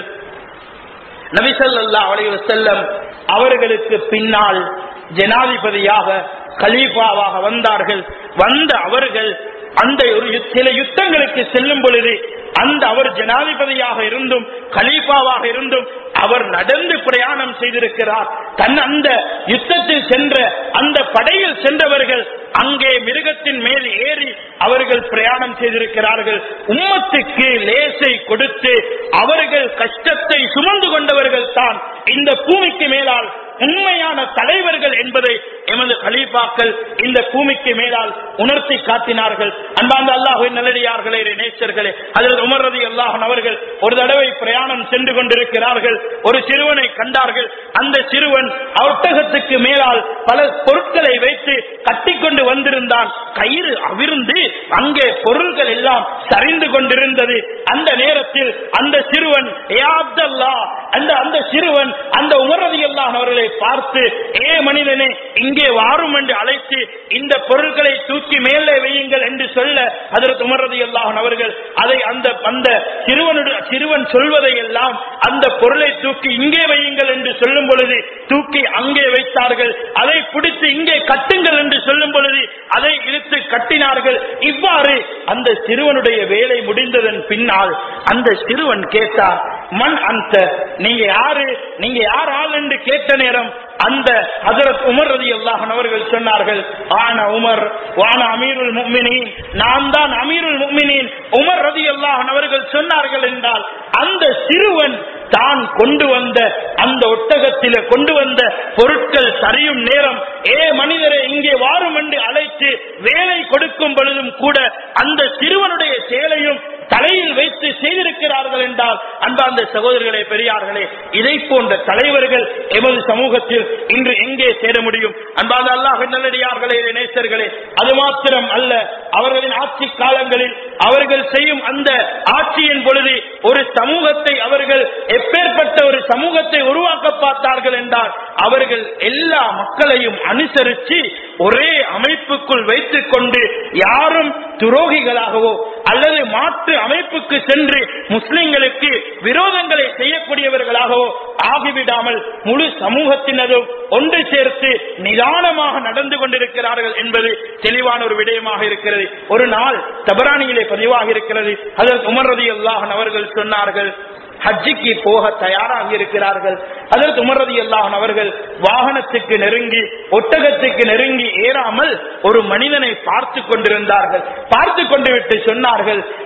நபி ஸல்லல்லாஹு அலைஹி வஸல்லம் அவர்களுக்கு பின்னால் ஜனாதிபதியாக, கலீஃபாவாக வந்தார்கள். வந்த அவர்கள் அந்த ஒரு சில யுத்தங்களுக்கு செல்லும் பொழுது அந்த அவர் ஜனாதிபதியாக இருந்தும் கலீஃபாவாக இருந்தும் அவர் நடந்து பிரயாணம் செய்திருக்கிறார். தன் அந்த யுத்தத்தில் சென்ற அந்த படையில் சென்றவர்கள் அங்கே மிருகத்தின் மேல் ஏறி அவர்கள் பிரயாணம் செய்திருக்கிறார்கள். உம்மத்துக்கு லேசை கொடுத்து அவர்கள் கஷ்டத்தை சுமந்து கொண்டவர்கள் தான் இந்த பூமிக்கு மேலால் உண்மையான தலைவர்கள் என்பதை எமது கலீஃபாக்கள் இந்த பூமிக்கு மேலால் உணர்த்தி காட்டினார்கள். அன்பார்ந்த அல்லாஹ்வின் நல்லடியார்களே, நேசர்களே, ஹஜ்ரத் உமர் ரலியல்லாஹு அன்ஹு அவர்கள் ஒரு தடவை பிரயாணம் சென்று கொண்டிருக்கிறார்கள். ஒரு சிறுவனை கண்டார்கள். அந்த சிறுவன் ஒட்டகத்துக்கு மேலால் பல பொருட்களை வைத்து கட்டிக்கொண்டு வந்திருந்தான். கயிறு அவிர்ந்து அங்கே பொருள்கள் எல்லாம் சரிந்து கொண்டிருந்தது. அந்த நேரத்தில் அந்த சிறுவன், யா அப்துல்லாஹ், அந்த அந்த சிறுவன் அந்த உமர் ரலியல்லாஹு அன்ஹு அவர்களை பார்த்து, ஏ மனிதனே, இங்கே வாரும் என்று அழைத்து இந்த பொருட்களை தூக்கி மேலே வையுங்கள் என்று சொல்ல ஹஜ்ரத் உமர் ரலியல்லாஹு அன்ஹு அவர்கள் அதை அந்த அந்த சிறுவனுடைய சிறுவன் சொல்வதை எல்லாம் அந்த பொருளை தூக்கி இங்கே வையுங்கள் என்று சொல்லும் பொழுது தூக்கி அங்கே வைத்தார்கள். அதை பிடித்து இங்கே கட்டுங்கள் என்று சொல்லும் பொழுது அதை இழுத்து கட்டினார்கள். இவ்வாறு அந்த சிறுவனுடைய வேலை முடிந்ததன் பின்னால் அந்த சிறுவன் கேட்டார், மன் அந்த, நீங்க யாரு, நீங்க யார் ஆள் என்று கேட்ட நேரம் அந்த ஹஜ்ரத் உமர் ரலியல்லாஹு அன்ஹு அவர்கள் சொன்னார்கள், ஆன உமர் வான அமீருல் முஃமினீன், நான் தான் அமீருல் முஃமினீன் உமர் ரலியல்லாஹு அன்ஹு அவர்கள் சொன்னார்கள் என்றால் அந்த சிறுவன் தான் கொண்டு வந்த அந்த ஒட்டகத்திலே கொண்டு வந்த பொருட்கள் சரியும் நேரம், ஏ மனிதரை இங்கே வாரும் என்று அழைத்து வேலை கொடுக்கும் பொழுதும் கூட அந்த சிறுவனுடைய செயலையும் தலையில் வைத்து செய்திருக்கிறார்கள் என்றால் அன்பார்ந்த சகோதரர்களே, பெரியார்களே, இதை போன்ற தலைவர்கள் எமது சமூகத்தில் இன்று எங்கே சேர முடியும்? அன்பார்ந்த அல்லாஹ்வின் நல்லடியார்களே, நேசர்களே, அது மாத்திரம் அல்ல, அவர்களின் ஆட்சி காலங்களில் அவர்கள் செய்யும் அந்த ஆட்சியின் பொழுது ஒரு சமூகத்தை அவர்கள் எப்பேற்பட்ட ஒரு சமூகத்தை உருவாக்க பார்த்தார்கள் என்றால் அவர்கள் எல்லா மக்களையும் அனுசரித்து ஒரே அமைப்புக்குள் வைத்துக் கொண்டு யாரும் துரோகிகளாகவோ அல்லது மாற்று அமைப்புக்கு சென்று முஸ்லிம்களுக்கு விரோதங்களை செய்யக்கூடியவர்களாகவோ ஆகிவிடாமல் முழு சமூகத்தினரும் ஒன்று சேர்த்து நிதானமாக நடந்து கொண்டிருக்கிறார்கள் என்பது தெளிவான ஒரு விடயமாக இருக்கிறது. ஒரு நாள் தபரானியிலே பதிவாக இருக்கிறது. ஹஜ்ரத் உமர் ரலியல்லாஹு அன்ஹு அவர்கள் சொன்னார்கள், ஹஜ்ஜிக்கு போக தயாராக இருக்கிறார்கள். ஹஜ்ரத் உமர் ரலியல்லாஹு அன்ஹு அவர்கள் வாகனத்துக்கு நெருங்கி ஒட்டகத்துக்கு நெருங்கி ஏறாமல் ஒரு மனிதனை பார்த்து கொண்டிருந்தார்கள். பார்த்து கொண்டு விட்டு சொன்னார்கள்,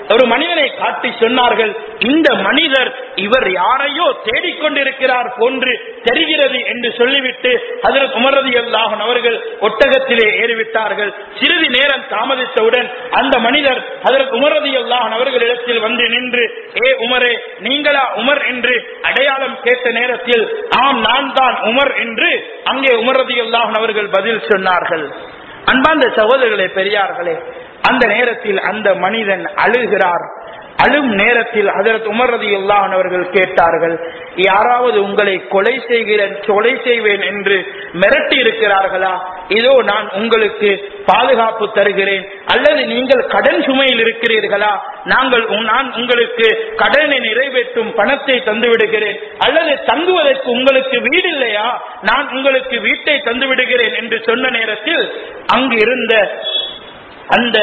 ஒரு மனிதனை காட்டி சொன்னார்கள், இந்த மனிதர் இவர் யாரையோ தேடிக்கொண்டிருக்கிறார் போன்று தெரிகிறது என்று சொல்லிவிட்டு ஹஜ்ரத் உமர் ரலியல்லாஹு அன்ஹு அவர்கள் ஒட்டகத்திலே ஏறிவிட்டார்கள். சிறிது நேரம் தாமதித்தவுடன் அந்த மனிதர் ஹஜ்ரத் உமர் ரலியல்லாஹு அன்ஹு அவர்களிடத்தில் வந்து நின்று, ஏ உமரே, நீங்களா உமர் என்று அடையாளம் கேட்ட நேரத்தில் ஆம் நான் தான் உமர் என்று அங்கே உமர் ரலியல்லாஹு அன்ஹு அவர்கள் பதில் சொன்னார்கள். அன்பார்ந்த சகோதரர்களே, பெரியார்களே, அந்த நேரத்தில் அந்த மனிதன் அழுகிறார். அழும் நேரத்தில் ஹஜ்ரத் உமர் ரலியல்லாஹு அன்ஹு அவர்கள் கேட்டார்கள், யாராவது உங்களை கொலை செய்கிறேன் கொலை செய்வேன் என்று மிரட்டி இருக்கிறார்களா? இதோ நான் உங்களுக்கு பாதுகாப்பு தருகிறேன். அல்லது நீங்கள் கடன் சுமையில் இருக்கிறீர்களா? நாங்கள் நான் உங்களுக்கு கடனை நிறைவேற்றும் பணத்தை தந்து விடுகிறேன். அல்லது தங்குவதற்கு உங்களுக்கு வீடு இல்லையா? நான் உங்களுக்கு வீட்டை தந்து விடுகிறேன் என்று சொன்ன நேரத்தில் அங்கு இருந்த அந்த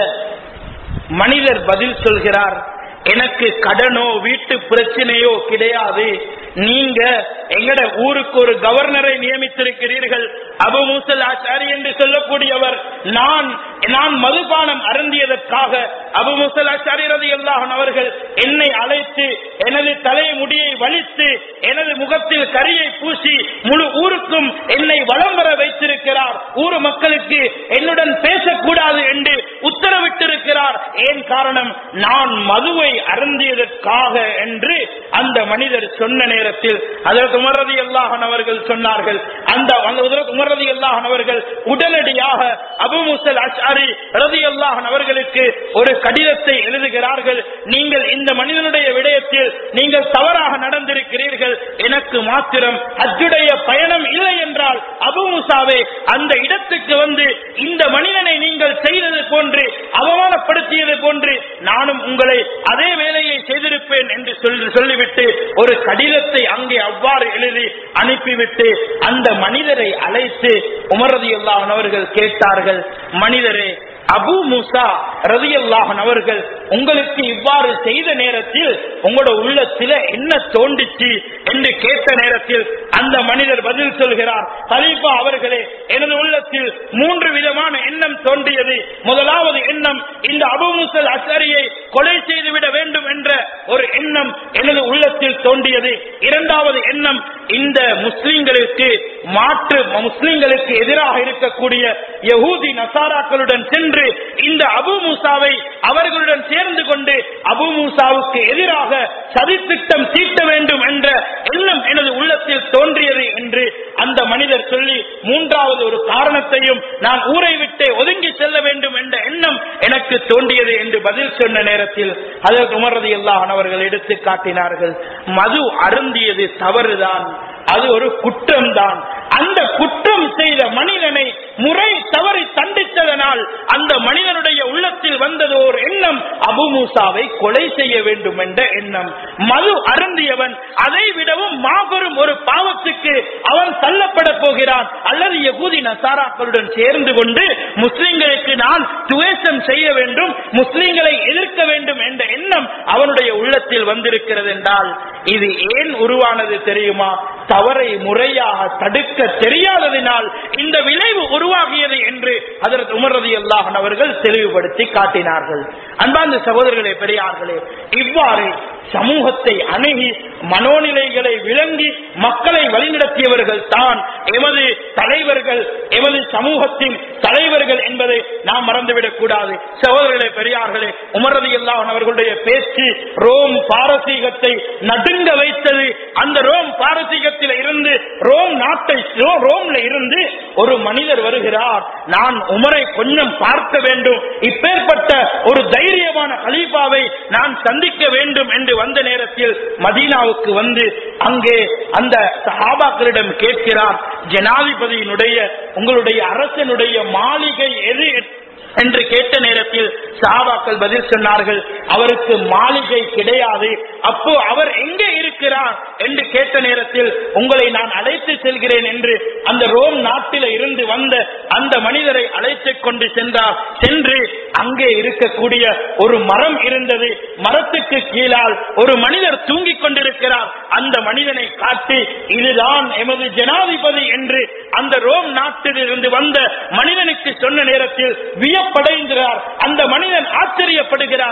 மனிதர் பதில் சொல்கிறார், எனக்கு கடனோ வீட்டு பிரச்சனையோ கிடையாது. நீங்க எங்கட ஊருக்கு ஒரு கவர்னரை நியமித்திருக்கிறீர்கள், அபு மூசல் ஆஷாரி என்று சொல்லக்கூடியவர். நான் நான் மதுபானம் அருந்தியதற்காக அபு மூசல் ஆஷாரி ரலியல்லாஹு அன்ஹு அவர்கள் என்னை அழைத்து எனது தலை முடியை வலித்து எனது முகத்தில் கரியை பூசி முழு ஊருக்கும் என்னை வலம் வர வைத்திருக்கிறார். ஊர் மக்களுக்கு என்னுடன் பேசக்கூடாது என்று உத்தரவிட்டிருக்கிறார். ஏன் காரணம்? நான் மதுவை அருந்தியதற்காக என்று அந்த மனிதர் சொன்ன நேரத்தில் ஹஜ்ரத் உமர் ரலியல்லாஹு அன்ஹு அவர்கள் சொன்னார்கள், அந்த ஹஜ்ரத் உமர் ரலியல்லாஹு அன்ஹு அவர்கள் உடனடியாக அபூ மூஸல் அஷ்அரி ரலியல்லாஹு அன்ஹு அவர்களுக்கு ஒரு கடிதத்தை எழுதுகிறார்கள். நீங்கள் இந்த மனிதனுடைய விடயத்தில் நீங்கள் தவறாக நடந்திருக்கிறீர்கள். எனக்கு மாத்திரம் ஹஜ்ஜுடைய பயணம் இல்லை என்றால் அபூ மூஸாவே அந்த இடத்துக்கு வந்து இந்த மனிதனை நீங்கள் செய்தது போன்று அவமானப்படுத்தியது போன்று நானும் உங்களை அதே வேலையை செய்திருப்பேன் என்று சொல்லிவிட்டு ஒரு கடிதத்தை அங்கே அவ்வாறு எழுதி அனுப்பிவிட்டு அந்த மனிதரை அழைத்து உமர் ரலியல்லாஹு அன்ஹு அவர்கள் கேட்டார்கள், மனிதரே, அபூ மூஸா ரலியல்லாஹு அன்ஹு அவர்கள் உங்களுக்கு இவ்வாறு செய்த நேரத்தில் உங்களோட உள்ளத்தில என்ன தோண்டிச்சு என்று கேட்ட நேரத்தில் அந்த மனிதர் பதில் சொல்கிறார், கலீஃபா அவர்களே, எனது உள்ளத்தில் மூன்று விதமான எண்ணம் தோன்றியது. முதலாவது எண்ணம், இந்த அபூ மூஸல் அஷ்அரியை கொலை செய்துவிட வேண்டும் என்ற ஒரு எண்ணம் எனது உள்ளத்தில் தோன்றியது. இரண்டாவது எண்ணம், இந்த முஸ்லிம்களுக்கு மாற்று முஸ்லிம்களுக்கு எதிராக இருக்கக்கூடிய யஹூதி நசாராக்களுடன் சென்று இந்த அபூ மூஸாவை அவர்களுடன் சேர்ந்து கொண்டு அபூ மூஸாவுக்கு எதிராக சதித்திட்டம் தீட்ட வேண்டும் என்ற எண்ணம் எனது உள்ளத்தில் தோன்றியது என்று அந்த மனிதர் சொல்லி, மூன்றாவது ஒரு காரணத்தையும், நான் ஊரை விட்டு ஒதுங்கி செல்ல வேண்டும் என்ற எண்ணம் எனக்கு தோன்றியது என்று பதில் சொன்ன நேரத்தில் ஹஜ்ரத் உமர் ரலியல்லாஹு அன்ஹு அவர்கள் எடுத்து காட்டினார்கள், மது அருந்தியது தவறுதான், அது ஒரு குற்றம் தான். அந்த குற்றம் செய்த மனிதனை முறை தவறி தண்டித்ததனால் அந்த மனிதனுடைய உள்ளத்தில் வந்தது ஒரு எண்ணம், அபூ மூஸாவை கொலை செய்ய வேண்டும் என்ற எண்ணம். மது அருந்தியவன் அதை விடவும் மாபெரும் ஒரு பாவத்துக்கு அவன் தள்ளப்பட போகிறான். அல்லது யஹூதி நசாராக்களுடன் சேர்ந்து கொண்டு முஸ்லிம்களுக்கு நான் துவேஷம் செய்ய வேண்டும், முஸ்லிம்களை எதிர்க்க வேண்டும் என்ற எண்ணம் அவனுடைய உள்ளத்தில் வந்திருக்கிறது என்றால் இது ஏன் உருவானது தெரியுமா? தவறை முறையாக தடுக்க தெரியாததினால் இந்த விளைவு உருவாகியது என்று ஹஜ்ரத் உமர் ரலியல்லாஹு அன்ஹு அவர்கள் தெளிவுபடுத்தி காட்டினார்கள். அன்பார்ந்த சகோதரர்களே, பெரியார்களே, இவ்வாறு சமூகத்தை அணுகி மனோநிலைகளை விளங்கி மக்களை வழிநடத்தியவர்கள் தான் எமது தலைவர்கள், எமது சமூகத்தின் தலைவர்கள் என்பதை நாம் மறந்துவிடக் கூடாது. சகோதரர்களே, பெரியார்களே, உமர் ரலியல்லாஹு அன்ஹு அவர்களுடைய பேச்சு ரோம் பாரசீகத்தை நடுங்க வைத்தது. அந்த ரோம் பாரசீகத்தில் இருந்து ரோம் நாட்டை ரோம்ல இருந்து ஒரு மனிதர் வருகிறார், நான் உமரை கொஞ்சம் பார்க்க வேண்டும், இப்பேற்பட்ட ஒரு தைரியமான கலீஃபாவை நான் சந்திக்க வேண்டும் என்று வந்த நேரத்தில் மதீனாவுக்கு வந்து அங்கே அந்த சஹாபாக்களிடம் கேட்கிறார், ஜனாதிபதியினுடைய உங்களுடைய அரசனுடைய மாளிகை எது என்று கேட்ட நேரத்தில் சஹாபாக்கள் பதில் சொன்னார்கள், அவருக்கு மாளிகை கிடையாது. அப்போ அவர் எங்கே இருக்கிறார் என்று கேட்ட நேரத்தில் உங்களை நான் அழைத்து செல்கிறேன் என்று அந்த ரோம் நாட்டில இருந்து வந்த அந்த மனிதரை அழைத்துக் கொண்டு சென்றார். சென்று அங்கே இருக்கக்கூடிய ஒரு மரம் இருந்தது, மரத்துக்கு கீழால் ஒரு மனிதர் தூங்கிக் கொண்டிருக்கிறார். அந்த மனிதனை காட்டி இதுதான் எமது ஜனாதிபதி என்று அந்த ரோம் நாட்டில் இருந்து வந்த மனிதனுக்கு சொன்ன நேரத்தில் வியப்படைகிறார். அந்த மனிதன் ஆச்சரியப்படுகிறார்,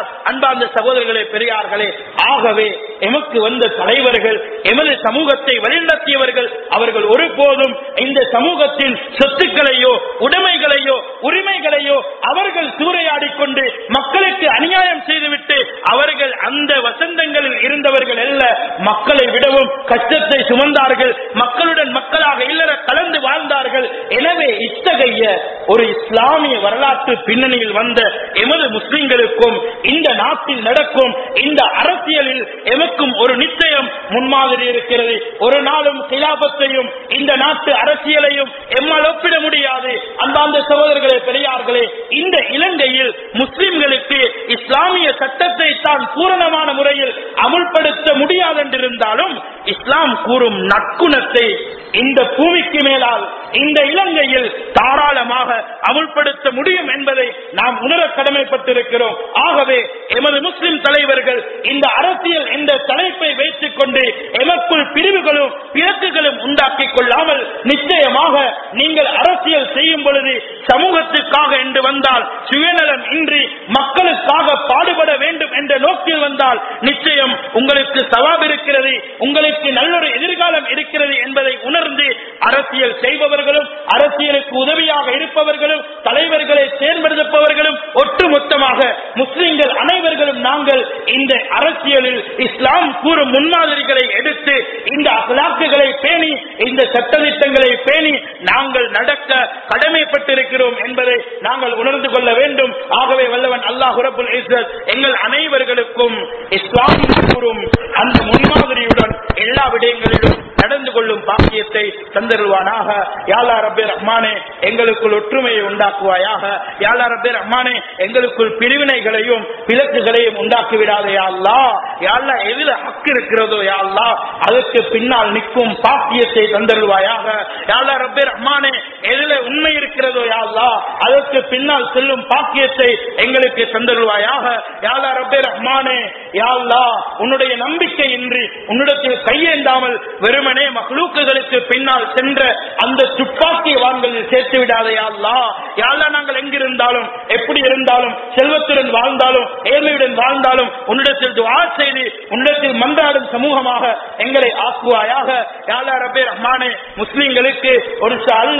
இருக்கிறார். அன்பார்ந்த சகோதரர்களே, பெரியார்களே, ஆகவே எமக்கு வந்த தலைவர்கள், எமது சமூகத்தை வழிநடத்தியவர்கள், அவர்கள் ஒருபோதும் இந்த சமூகத்தின் சொத்துக்களையோ உடைமைகளையோ உரிமைகளையோ அவர்கள் சூறையாடிக் கொண்டு மக்களுக்கு அநியாயம் செய்துவிட்டு அவர்கள் அந்த வசந்தங்களில் இருந்தவர்கள் அல்ல. மக்களை விடவும் கஷ்டத்தை சுமந்தார்கள், மக்களுடன் மக்களாக இல்லற கலந்து வாழ்ந்தார்கள். எனவே இத்தகைய ஒரு இஸ்லாமிய வரலாற்று பின்னணியில் வந்த எமது முஸ்லிம்களுக்கும் இந்த நாட்டில் நடக்கும் இந்த அரசியலில் எமக்கும் ஒரு நிச்சயம் முன்மாதிரி இருக்கிறது. ஒரு நாளும் கிலாபத்தையும் இந்த நாட்டு அரசியலையும் எம்மால் ஒப்பிட முடியாது. அன்பார்ந்த சகோதரர்களே, பெரியார்களே, இந்த இலங்கையில் முஸ்லிம்களுக்கு இஸ்லாமிய சட்டத்தை தான் பூரணமான முறையில் அமுல்படுத்த முடியாது என்றிருந்தாலும் இஸ்லாம் கூறும் நற்குணத்தை இந்த பூமிக்கு மேலால் இந்த இலங்கையில் தாராளமாக அமுல்படுத்த முடியும் என்பதை நாம் உணர கடமைப்பட்டிருக்கிறோம். ஆகவே எமது முஸ்லிம் தலைவர்கள் இந்த அரசியல் என்ற தலைப்பை வைத்துக் கொண்டு எமக்குள் பிரிவுகளும் பிறக்குகளும் உண்டாக்கிக் கொள்ளாமல் நிச்சயமாக நீங்கள் அரசியல் செய்யும் பொழுது சமூகத்துக்காக என்று வந்தால், சுயநலம் இன்றி மக்களுக்காக பாடுபட வேண்டும் என்ற நோக்கில் வந்தால் நிச்சயம் உங்களுக்கு சவாப் இருக்கிறது, உங்களுக்கு நல்லொரு எதிர்காலம் இருக்கிறது என்பதை உணர்ந்து அரசியல் செய்பவர்களும் அரசியலுக்கு உதவியாக இருப்பவர்களும் தலைவர்களை தேர்ந்தெடுப்பவர்களும் ஒட்டுமொத்தமாக முஸ்லிம்கள் அனைவர்களும் நாங்கள் இந்த அரசியலில் இஸ்லாம் கூறும் முன்மாதிரிகளை எடுத்து இந்த அகலாக்குகளை பேணி இந்த சட்டதிட்டங்களை பேணி நாங்கள் நடக்க கடமைப்பட்டிருக்கிறோம் என்பதை நாங்கள் உணர்ந்து கொள்ள வேண்டும். ஆகவே வல்லவன் அல்லாஹ் ரப்புல் இஸ்ஸத் எங்கள் அனைவர்களுக்கும் இஸ்லாம் கூறும் அந்த முன்மாதிரியுடன் எல்லா விடயங்களிலும் நடந்து கொள்ளும் பாக்கியத்தை தந்தருவானாக. யா அல்லாஹ் ரப்பே ரஹ்மானே, எங்களுக்குள் ஒற்றுமையை உண்டாக்குவாயாக. யா அல்லாஹ் ரப்பே ரஹ்மானே, எங்களுக்குள் பிரிவினைகளையும் பிளக்குகளையும் உண்டாக்கி விடாதே யா அல்லாஹ். யா அல்லாஹ், எதில ஹக் இருக்கிறதோ யா அல்லாஹ் அதற்கு பின்னால் நிற்கும் பாக்கியத்தை தந்தருவாயாக. யா அல்லாஹ் ரப்பே ரஹ்மானே, எதில உண்மை இருக்கிறதோ யா அல்லாஹ் அதற்கு பின்னால் செல்லும் பாக்கியத்தை எங்களுக்கு தந்தருவாயாக. யா அல்லாஹ் ரப்பே ரஹ்மானே, யா அல்லாஹ் உன்னுடைய நம்பிக்கை இன்றி உன்னிடத்தில் கையேந்தாமல் வெறுமனே மக்லூக்குகளுக்கு பின்னால் சென்ற அந்த துப்பாக்கி வான்களில் சேர்த்து விடாதே யா அல்லாஹ். யா அல்லாஹ், நாங்கள் எங்கிருந்தாலும் எப்படி இருந்தாலும் செல்வத்துடன் வாழ்ந்தாலும் ஏழ்மையுடன் வாழ்ந்தாலும் உன்னிடத்தில் துஆ செய்து உன்னிடத்தில் மன்றாடும் சமூகமாக எங்களை ஆக்குவாயாக. யா அல்லாஹ் ரப்பே ரஹ்மானே, முஸ்லிம்களுக்கு ஒரு அல்ல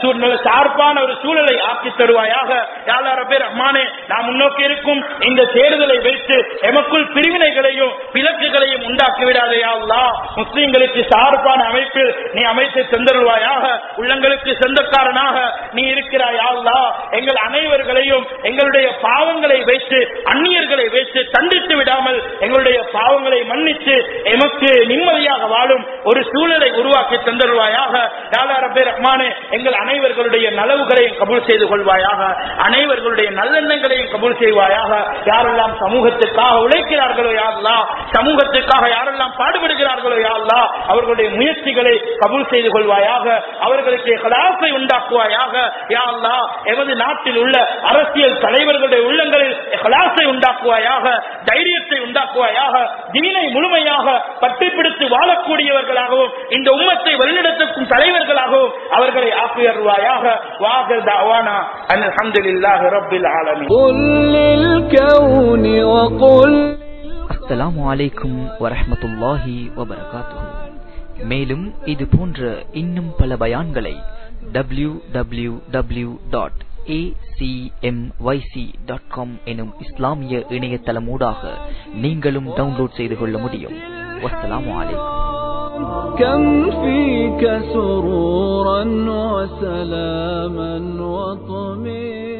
சார்பான ஒரு சூழலை ஆக்கி தருவாயாக. யா அல்லாஹ் ரப்பே ரஹ்மானே, நாம் முன்னோக்கி இருக்கும் இந்த தேர்தலை வைத்து எமக்குள் பிரிவினைகளையும் பிளக்குகளையும் உண்டாக்கி விடாதே யா அல்லாஹ். முஸ்லிம்களுக்கு சார்பான அமைப்பில் நீ அமைத்து தந்தருவாயாக. உள்ளங்களுக்கு சொந்தக்காரனாக நீ இருக்கிறாய் யா அல்லாஹ். எங்கள் அனைவர்களையும் எங்களுடைய பாவங்களை வைத்து அந்நியர்களை வைத்து தண்டித்து விடாமல் எங்களுடைய பாவங்களை மன்னித்து எமக்கு நிம்மதியாக வாழும் ஒரு சூழலை உருவாக்கி தந்தருவாயாக. யா அல்லாஹ் ரப்பே ரஹ்மானே, எங்கள் அனைவர்களுடைய நலவுகளையும் கபூல் செய்து கொள்வாயாக. அனைவர்களுடைய நல்லெண்ணங்களையும் கபூல் செய்வாயாக. யாரெல்லாம் சமூகத்துக்காக உழைக்கிறார்களோ யா அல்லாஹ், சமூகத்துக்காக யாரெல்லாம் பாடுபடுகிறார்களோ யா அல்லாஹ் அவர்களுடைய முயற்சிகளை கபூல் செய்து கொள்வாயாக. அவர்களுக்கு இஹ்லாஸை உண்டாக்குவாயாக. யா அல்லாஹ், எமது நாட்டில் உள்ள அரசியல் தலைவர்களுடைய உள்ளங்களில் இஹ்லாஸை உண்டாக்குவாயாக, தைரியத்தை உண்டாக்குவாயாக. தீனை முழுமையாக பட்டிப்பிடித்து வாழக்கூடியவர்களாகவும் இந்த உம்மத்தை வழிநடத்தும் தலைவர்களாகவும் அவர்களை ஆக்குவாயாக. வாஹிர் தஅவானா அல்ஹம்துலில்லாஹி ரப்பில் ஆலமீன். அஸ்ஸலாமு அலைக்கும் வரஹ்மத்துல்லாஹி வபரகாத்துஹு. மேலும் இது போன்ற இன்னும் பல பயான்களை W W W dot A C M Y C dot com எனும் இஸ்லாமிய இணையதளமூடாக நீங்களும் டவுன்லோட் செய்து கொள்ள முடியும். வஸ்ஸலாமு அலைக்கும். كم فيك سرورا وسلاما وطمئنا